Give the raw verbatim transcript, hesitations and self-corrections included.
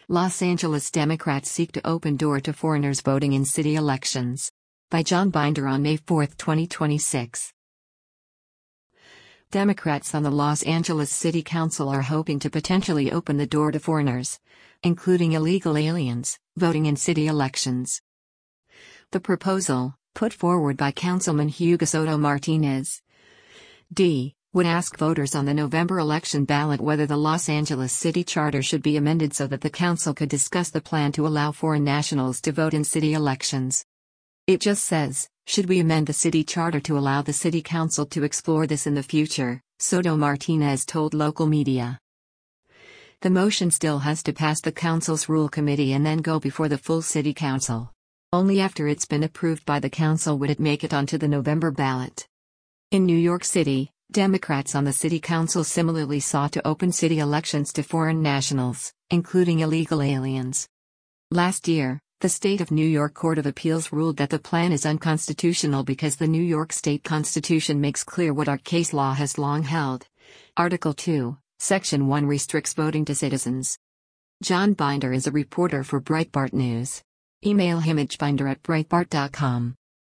Los Angeles Democrats seek to open door to foreigners voting in city elections. By John Binder on May fourth, twenty twenty-six. Democrats on the Los Angeles City Council are hoping to potentially open the door to foreigners, including illegal aliens, voting in city elections. The proposal, put forward by Councilman Hugo Soto Martinez, D, would ask voters on the November election ballot whether the Los Angeles City Charter should be amended so that the council could discuss the plan to allow foreign nationals to vote in city elections. It just says, should we amend the city charter to allow the city council to explore this in the future, Soto Martinez told local media. The motion still has to pass the council's rule committee and then go before the full city council. Only after it's been approved by the council would it make it onto the November ballot. In New York City, Democrats on the city council similarly sought to open city elections to foreign nationals, including illegal aliens. Last year, the State of New York Court of Appeals ruled that the plan is unconstitutional because the New York State Constitution makes clear what our case law has long held. Article two, Section one restricts voting to citizens. John Binder is a reporter for Breitbart News. Email him at binder at breitbart dot com.